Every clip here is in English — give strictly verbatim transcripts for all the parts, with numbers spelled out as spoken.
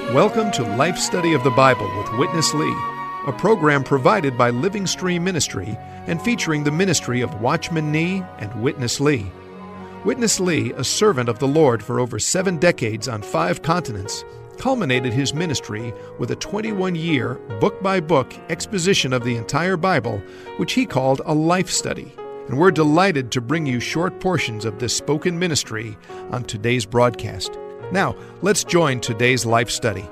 Welcome to Life Study of the Bible with Witness Lee, a program provided by Living Stream Ministry and featuring the ministry of Watchman Nee and Witness Lee. Witness Lee, a servant of the Lord for over seven decades on five continents, culminated his ministry with a twenty-one-year, book-by-book exposition of the entire Bible, which he called a life study. And we're delighted to bring you short portions of this spoken ministry on today's broadcast. Now, let's join today's life study.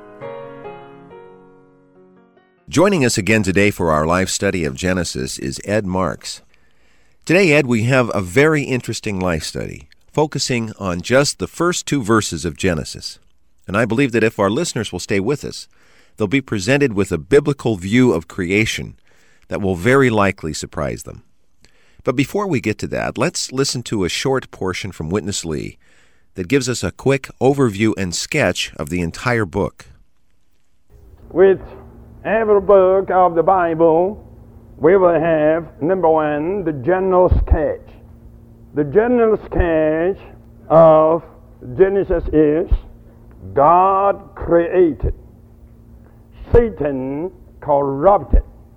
Joining us again today for our life study of Genesis is Ed Marks. Today, Ed, we have a very interesting life study, focusing on just the first two verses of Genesis. And I believe that if our listeners will stay with us, they'll be presented with a biblical view of creation that will very likely surprise them. But before we get to that, let's listen to a short portion from Witness Lee that gives us a quick overview and sketch of the entire book. With every book of the Bible, we will have, number one, the general sketch. The general sketch of Genesis is God created, Satan corrupted,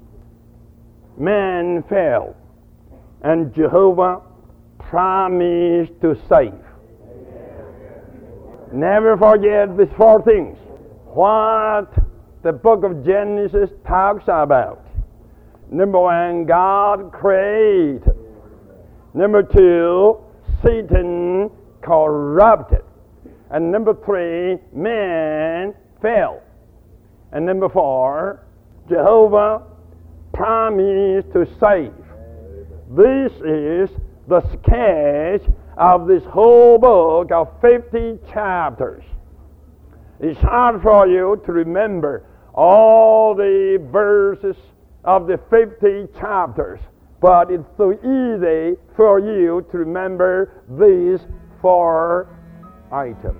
man fell, and Jehovah promised to save. Never forget these four things. What the book of Genesis talks about. Number one, God created. Number two, Satan corrupted. And number three, man fell. And number four, Jehovah promised to save. This is the sketch of this whole book of fifty chapters. It's hard for you to remember all the verses of the fifty chapters, but it's so easy for you to remember these four items.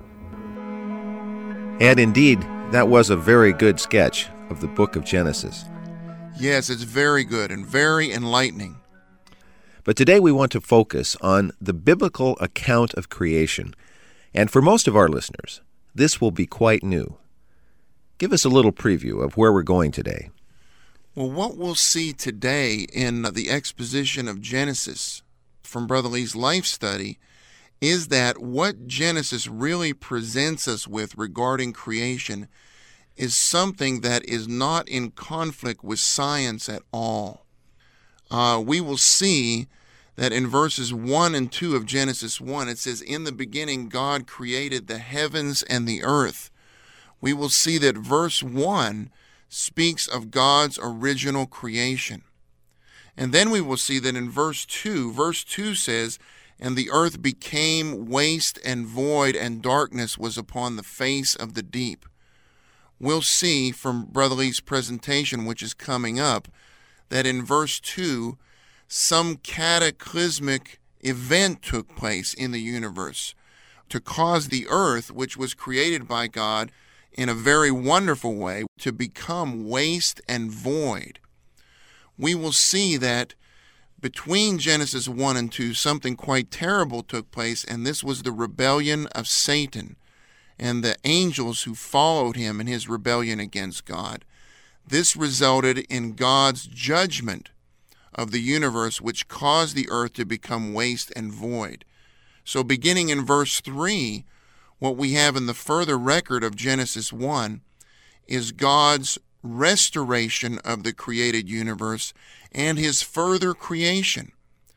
And indeed, that was a very good sketch of the book of Genesis. Yes, it's very good and very enlightening. But today we want to focus on the biblical account of creation. And for most of our listeners, this will be quite new. Give us a little preview of where we're going today. Well, what we'll see today in the exposition of Genesis from Brother Lee's life study is that what Genesis really presents us with regarding creation is something that is not in conflict with science at all. Uh, we will see that in verses one and two of Genesis one, it says, "In the beginning God created the heavens and the earth." We will see that verse one speaks of God's original creation. And then we will see that in verse two, verse two says, "And the earth became waste and void, and darkness was upon the face of the deep." We'll see from Brother Lee's presentation, which is coming up, that in verse two, some cataclysmic event took place in the universe to cause the earth, which was created by God in a very wonderful way, to become waste and void. We will see that between Genesis one and two, something quite terrible took place, and this was the rebellion of Satan and the angels who followed him in his rebellion against God. This resulted in God's judgment of the universe, which caused the earth to become waste and void. So beginning in verse three, what we have in the further record of Genesis one is God's restoration of the created universe and his further creation.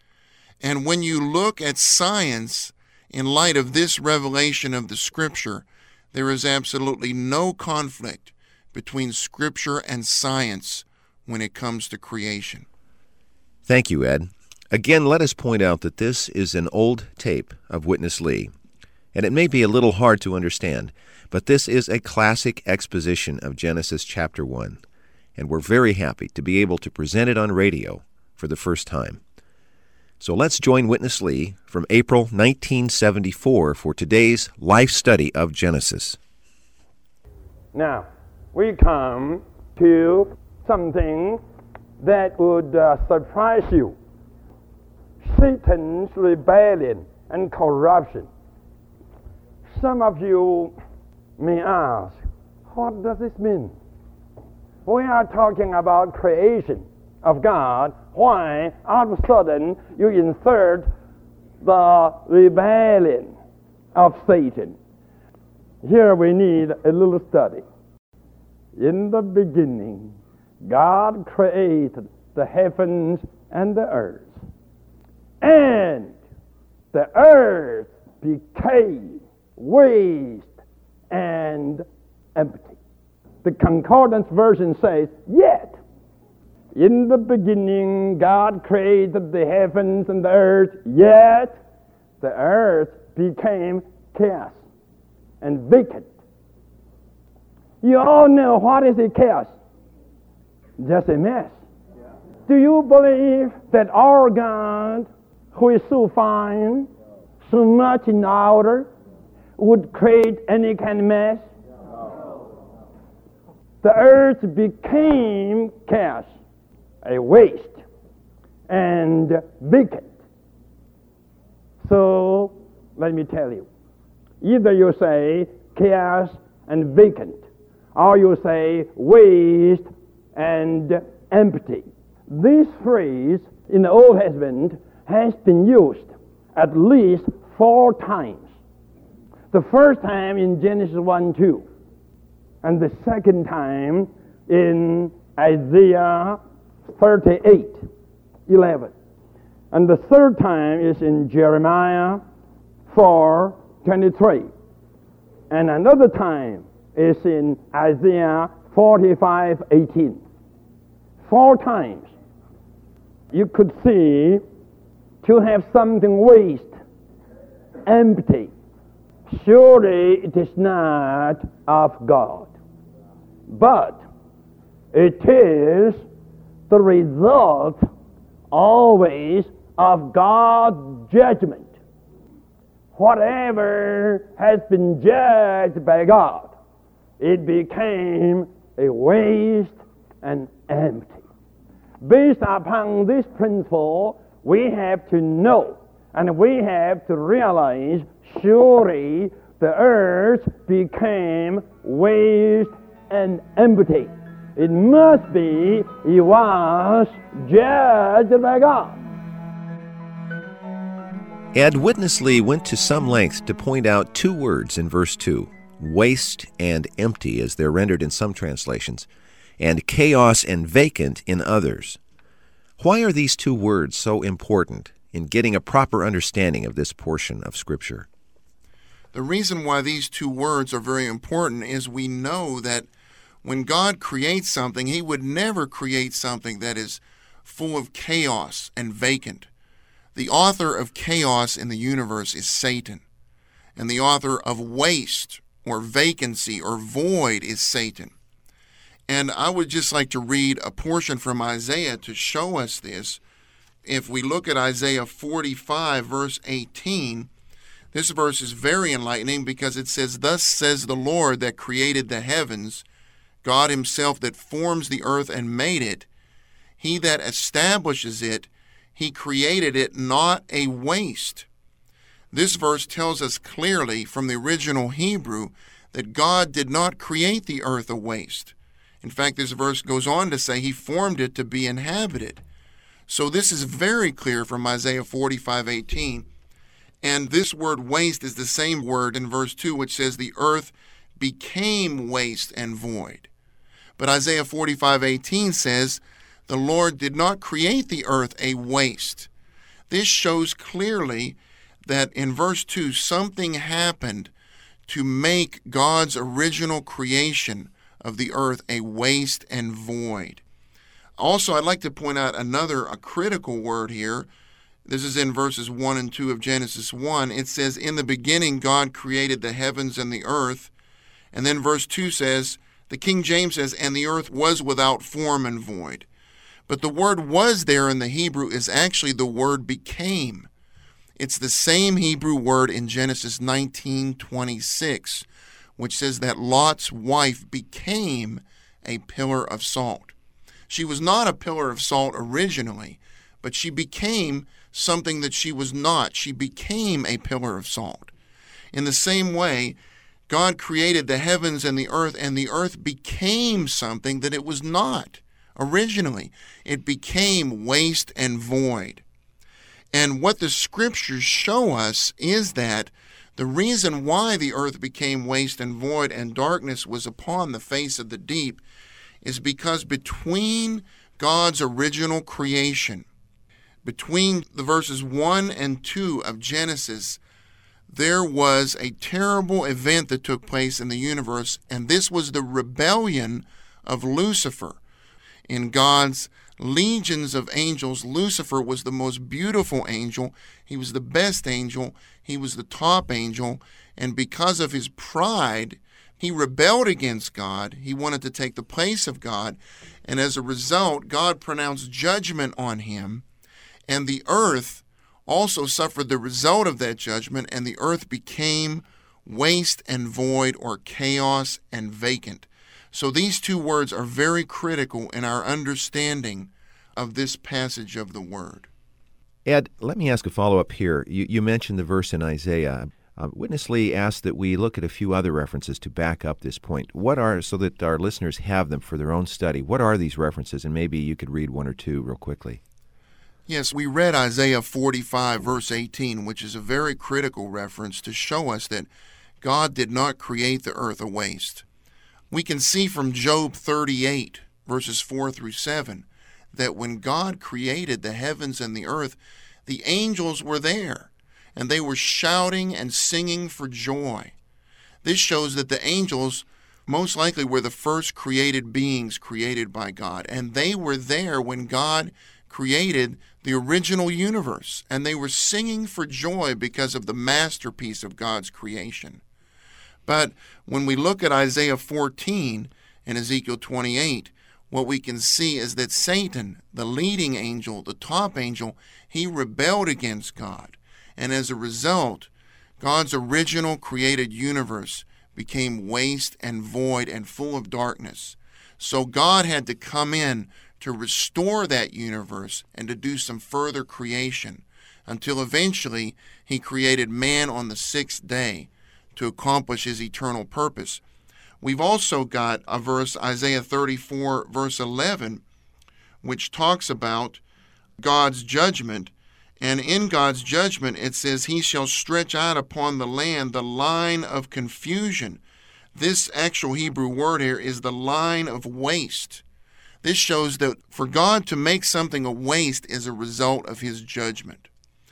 And when you look at science in light of this revelation of the Scripture, there is absolutely no conflict between Scripture and science when it comes to creation. Thank you, Ed. Again, let us point out that this is an old tape of Witness Lee, and it may be a little hard to understand, but this is a classic exposition of Genesis chapter one, and we're very happy to be able to present it on radio for the first time. So let's join Witness Lee from April nineteen seventy-four for today's life study of Genesis. Now, we come to something that would uh, surprise you. Satan's rebellion and corruption. Some of you may ask, What does this mean? We are talking about creation of God. Why all of a sudden you insert the rebellion of Satan? Here we need a little study. In the beginning, God created the heavens and the earth. And the earth became waste and empty. The Concordance version says, yet, in the beginning God created the heavens and the earth, yet the earth became chaos and vacant. You all know what is a chaos? Just a mess. Yeah. Do you believe that our God, who is so fine, so much in order, would create any kind of mess? No. The earth became chaos, a waste, and vacant. So, let me tell you, either you say chaos and vacant, or you say waste and empty. This phrase in the Old Testament has been used at least four times. The first time in Genesis one two, and the second time in Isaiah thirty-eight eleven, and the third time is in Jeremiah four twenty-three, and another time is in Isaiah forty-five eighteen. Four times. You could see to have something waste, empty, surely it is not of God. But it is the result always of God's judgment. Whatever has been judged by God, it became a waste and empty. Based upon this principle, we have to know and we have to realize surely the earth became waste and empty. It must be it was judged by God. Ed, Witness Lee went to some length to point out two words in verse two, waste and empty, as they're rendered in some translations, and chaos and vacant in others. Why are these two words so important in getting a proper understanding of this portion of Scripture? The reason why these two words are very important is we know that when God creates something, He would never create something that is full of chaos and vacant. The author of chaos in the universe is Satan, and the author of waste or vacancy or void is Satan. And I would just like to read a portion from Isaiah to show us this. If we look at Isaiah forty-five, verse eighteen, this verse is very enlightening because it says, "Thus says the Lord that created the heavens, God Himself that forms the earth and made it, He that establishes it, He created it not a waste." This verse tells us clearly from the original Hebrew that God did not create the earth a waste. In fact, this verse goes on to say He formed it to be inhabited. So this is very clear from Isaiah forty-five eighteen. And this word waste is the same word in verse two, which says the earth became waste and void. But Isaiah forty-five eighteen says the Lord did not create the earth a waste. This shows clearly that in verse two, something happened to make God's original creation of the earth a waste and void. Also, I'd like to point out another a critical word here. This is in verses one and two of Genesis one. It says, "In the beginning God created the heavens and the earth." And then verse two says, the King James says, "And the earth was without form and void." But the word "was" there in the Hebrew is actually the word "became." It's the same Hebrew word in Genesis nineteen twenty-six, which says that Lot's wife became a pillar of salt. She was not a pillar of salt originally, but she became something that she was not. She became a pillar of salt. In the same way, God created the heavens and the earth, and the earth became something that it was not originally. It became waste and void. And what the scriptures show us is that the reason why the earth became waste and void and darkness was upon the face of the deep is because between God's original creation, between the verses one and two of Genesis, there was a terrible event that took place in the universe, and this was the rebellion of Lucifer. In God's legions of angels, Lucifer was the most beautiful angel. He was the best angel. He was the top angel. And because of his pride, he rebelled against God. He wanted to take the place of God. And as a result, God pronounced judgment on him. And the earth also suffered the result of that judgment, and the earth became waste and void, or chaos and vacant. So these two words are very critical in our understanding of this passage of the Word. Ed, let me ask a follow-up here. You, you mentioned the verse in Isaiah. Uh, Witness Lee asked that we look at a few other references to back up this point. What are, so that our listeners have them for their own study, what are these references? And maybe you could read one or two real quickly. Yes, we read Isaiah forty-five, verse eighteen, which is a very critical reference to show us that God did not create the earth a waste. We can see from Job thirty-eight, verses four through seven, that when God created the heavens and the earth, the angels were there, and they were shouting and singing for joy. This shows that the angels most likely were the first created beings created by God, and they were there when God created the original universe, and they were singing for joy because of the masterpiece of God's creation. But when we look at Isaiah fourteen and Ezekiel twenty-eight, what we can see is that Satan, the leading angel, the top angel, he rebelled against God. And as a result, God's original created universe became waste and void and full of darkness. So God had to come in to restore that universe and to do some further creation, until eventually he created man on the sixth day to accomplish his eternal purpose. We've also got a verse, Isaiah thirty-four, verse eleven, which talks about God's judgment. And in God's judgment, it says, he shall stretch out upon the land the line of confusion. This actual Hebrew word here is the line of waste. This shows that for God to make something a waste is a result of his judgment.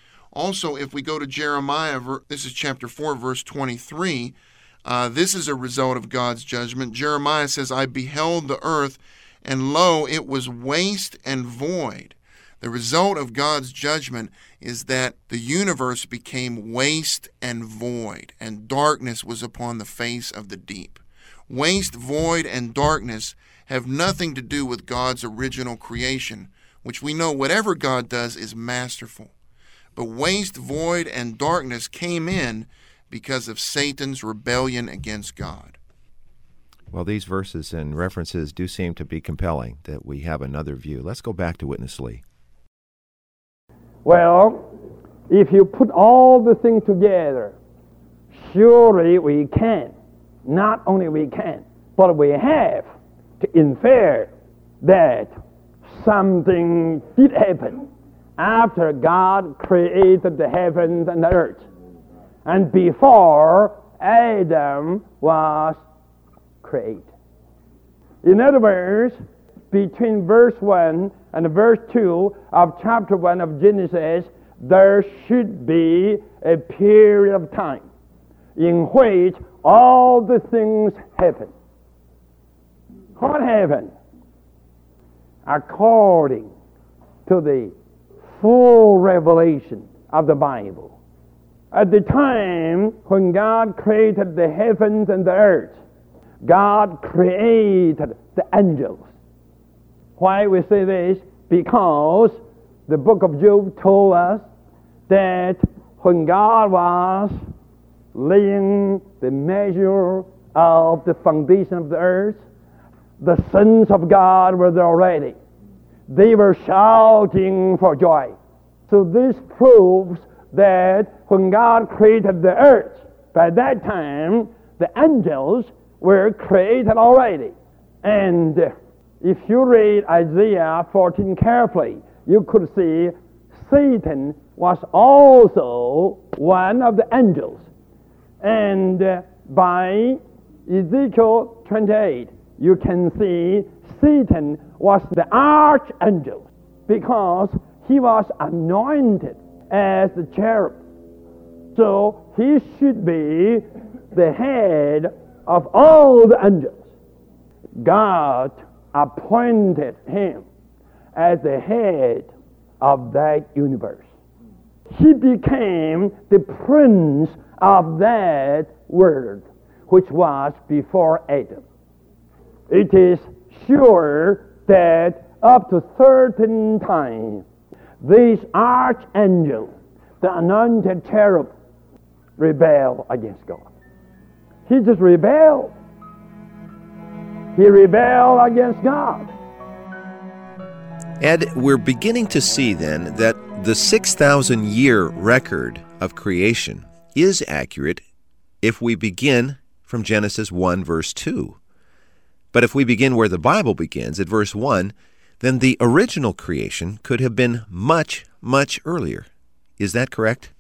Also, if we go to Jeremiah, this is chapter four, verse twenty-three, uh, this is a result of God's judgment. Jeremiah says, I beheld the earth, and lo, it was waste and void. The result of God's judgment is that the universe became waste and void, and darkness was upon the face of the deep. Waste, void, and darkness have nothing to do with God's original creation, which we know whatever God does is masterful. But waste, void, and darkness came in because of Satan's rebellion against God. Well, these verses and references do seem to be compelling, that we have another view. Let's go back to Witness Lee. Well, if you put all the things together, surely we can. Not only we can, but we have to infer that something did happen after God created the heavens and the earth, and before Adam was created. In other words, between verse one and verse two of chapter one of Genesis, there should be a period of time in which all the things happen. What happened? According to the full revelation of the Bible, at the time when God created the heavens and the earth, God created the angels. Why we say this? Because the book of Job told us that when God was laying the measure of the foundation of the earth, the sons of God were there already. They were shouting for joy. So this proves that when God created the earth, by that time, the angels were created already. And if you read Isaiah fourteen carefully, you could see Satan was also one of the angels. And uh, by Ezekiel twenty-eight, you can see Satan was the archangel because he was anointed as the cherub. So he should be the head of all the angels. God appointed him as the head of that universe. He became the prince of that world, which was before Adam. It is sure that up to certain time, this archangel, the anointed cherub, rebelled against God. He just rebelled. He rebelled against God. Ed, we're beginning to see then that the six thousand year record of creation is accurate if we begin from Genesis one, verse two. But if we begin where the Bible begins, at verse one, then the original creation could have been much, much earlier. Is that correct?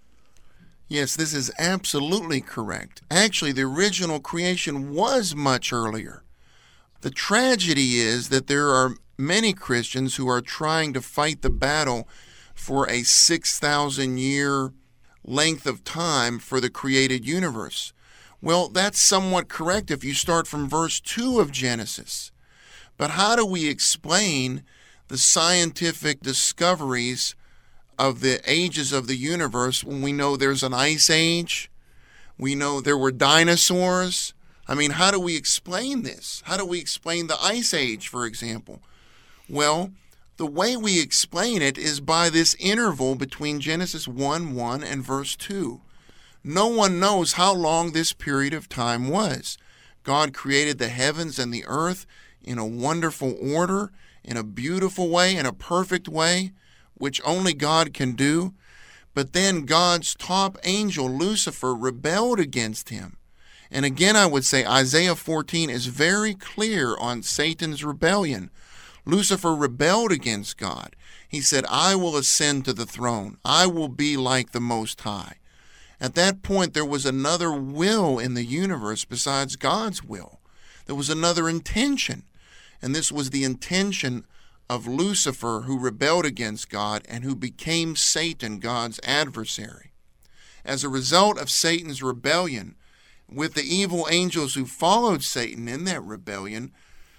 Yes, this is absolutely correct. Actually, the original creation was much earlier. The tragedy is that there are many Christians who are trying to fight the battle for a six thousand year length of time for the created universe. Well, that's somewhat correct if you start from verse two of Genesis. But how do we explain the scientific discoveries of the ages of the universe when we know there's an ice age? We know there were dinosaurs. I mean, how do we explain this? How do we explain the ice age, for example? Well, the way we explain it is by this interval between Genesis one one and verse two. No one knows how long this period of time was. God created the heavens and the earth in a wonderful order, in a beautiful way, in a perfect way, which only God can do. But then God's top angel, Lucifer, rebelled against him. And again, I would say Isaiah fourteen is very clear on Satan's rebellion. Lucifer rebelled against God. He said, I will ascend to the throne. I will be like the Most High. At that point, there was another will in the universe besides God's will. There was another intention. And this was the intention of Lucifer, who rebelled against God and who became Satan, God's adversary. As a result of Satan's rebellion, with the evil angels who followed Satan in that rebellion,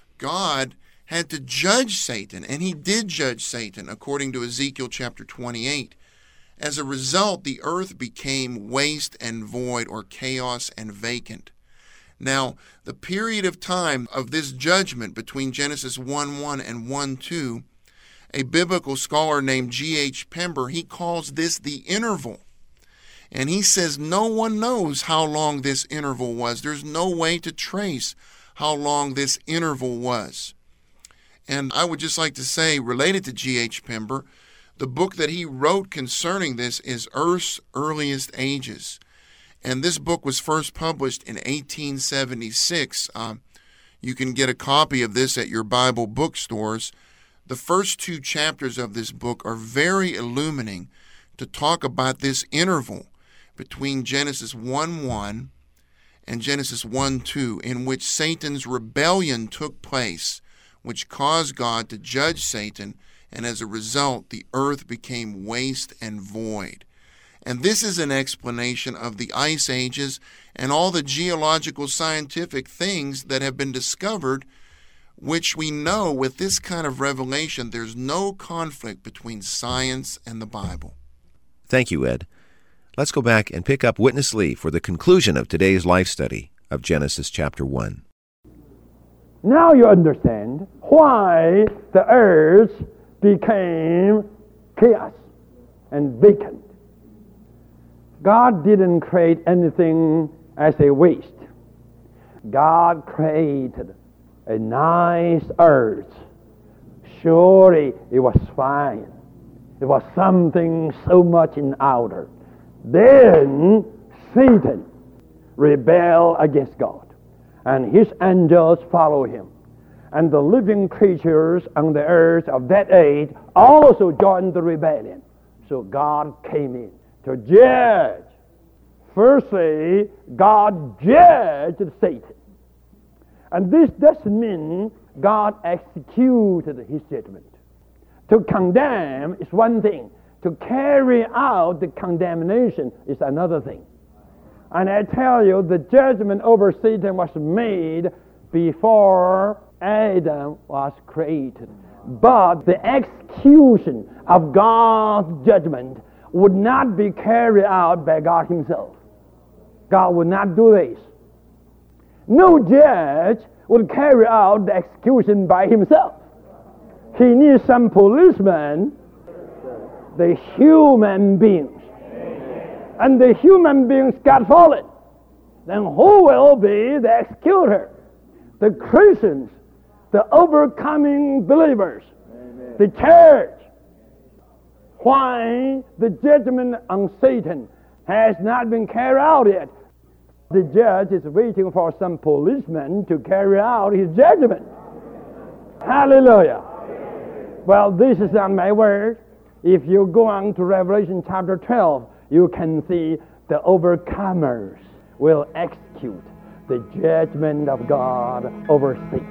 God had to judge Satan, and he did judge Satan, according to Ezekiel chapter twenty-eight. As a result, the earth became waste and void, or chaos and vacant. Now, the period of time of this judgment between Genesis one one and one two, a biblical scholar named G H Pember, he calls this the interval. And he says no one knows how long this interval was. There's no way to trace how long this interval was. And I would just like to say, related to G H Pember, the book that he wrote concerning this is Earth's Earliest Ages. And this book was first published in eighteen seventy-six. Um, you can get a copy of this at your Bible bookstores. The first two chapters of this book are very illuminating to talk about this interval between Genesis one one and Genesis one two, in which Satan's rebellion took place, which caused God to judge Satan, and as a result, the earth became waste and void. And this is an explanation of the ice ages and all the geological scientific things that have been discovered, which we know with this kind of revelation, there's no conflict between science and the Bible. Thank you, Ed. Let's go back and pick up Witness Lee for the conclusion of today's life study of Genesis chapter one. Now you understand why the earth became chaos and vacant. God didn't create anything as a waste. God created a nice earth. Surely it was fine. It was something so much in order. Then Satan, rebel against God. And his angels follow him. And the living creatures on the earth of that age also joined the rebellion. So God came in to judge. Firstly, God judged Satan. And this doesn't mean God executed his judgment. To condemn is one thing. To carry out the condemnation is another thing. And I tell you, the judgment over Satan was made before Adam was created. But the execution of God's judgment would not be carried out by God himself. God would not do this. No judge would carry out the execution by himself. He needs some policemen, the human beings. And the human beings got fallen. Then who will be the executor? The Christians, the overcoming believers, Amen. The church. Why the judgment on Satan has not been carried out yet? The judge is waiting for some policemen to carry out his judgment. Hallelujah. Well, this is not my word. If you go on to Revelation chapter twelve, you can see the overcomers will execute the judgment of God over Satan.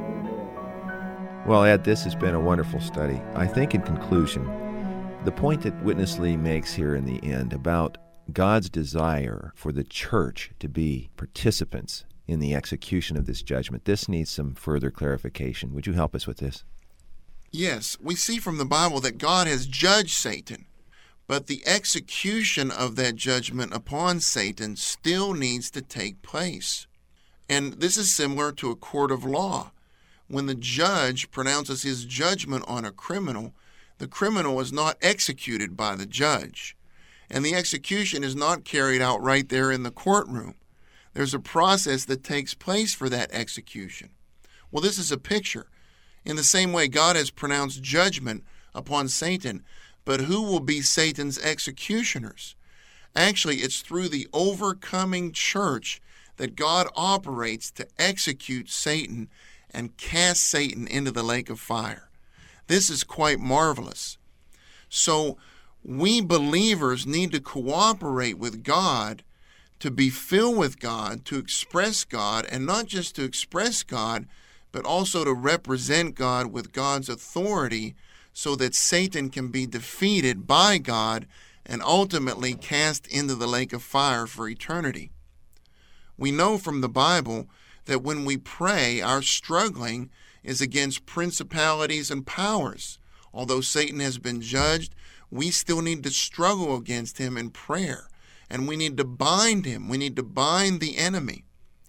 Well, Ed, this has been a wonderful study. I think in conclusion, the point that Witness Lee makes here in the end about God's desire for the church to be participants in the execution of this judgment, this needs some further clarification. Would you help us with this? Yes, we see from the Bible that God has judged Satan, but the execution of that judgment upon Satan still needs to take place. And this is similar to a court of law. When the judge pronounces his judgment on a criminal, the criminal is not executed by the judge. And the execution is not carried out right there in the courtroom. There's a process that takes place for that execution. Well, this is a picture. In the same way, God has pronounced judgment upon Satan, but who will be Satan's executioners? Actually, it's through the overcoming church that God operates to execute Satan and cast Satan into the lake of fire. This is quite marvelous. So we believers need to cooperate with God to be filled with God, to express God, and not just to express God, but also to represent God with God's authority so that Satan can be defeated by God and ultimately cast into the lake of fire for eternity. We know from the Bible that when we pray, our struggling is against principalities and powers. Although Satan has been judged, we still need to struggle against him in prayer, and we need to bind him. We need to bind the enemy.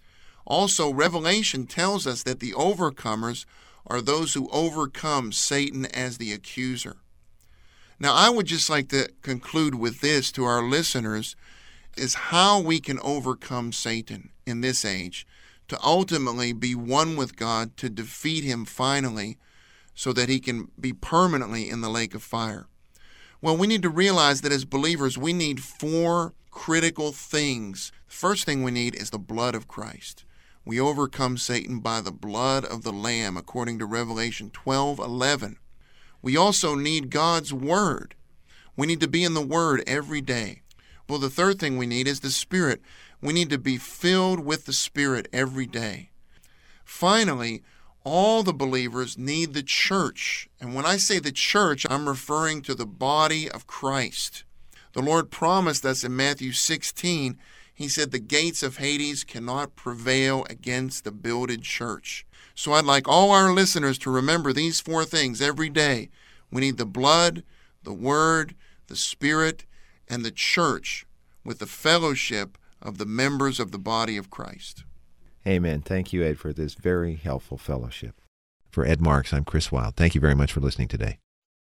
Also, Revelation tells us that the overcomers are those who overcome Satan as the accuser. Now, I would just like to conclude with this to our listeners, is how we can overcome Satan in this age to ultimately be one with God, to defeat him finally so that he can be permanently in the lake of fire. Well, we need to realize that as believers, we need four critical things. The first thing we need is the blood of Christ. We overcome Satan by the blood of the Lamb, according to Revelation twelve eleven. We also need God's Word. We need to be in the Word every day. Well, the third thing we need is the Spirit. We need to be filled with the Spirit every day. Finally, all the believers need the church. And when I say the church, I'm referring to the body of Christ. The Lord promised us in Matthew sixteen, he said the gates of Hades cannot prevail against the builded church. So I'd like all our listeners to remember these four things every day. We need the blood, the Word, the Spirit, and the church with the fellowship of the members of the body of Christ. Amen. Thank you, Ed, for this very helpful fellowship. For Ed Marks, I'm Chris Wilde. Thank you very much for listening today.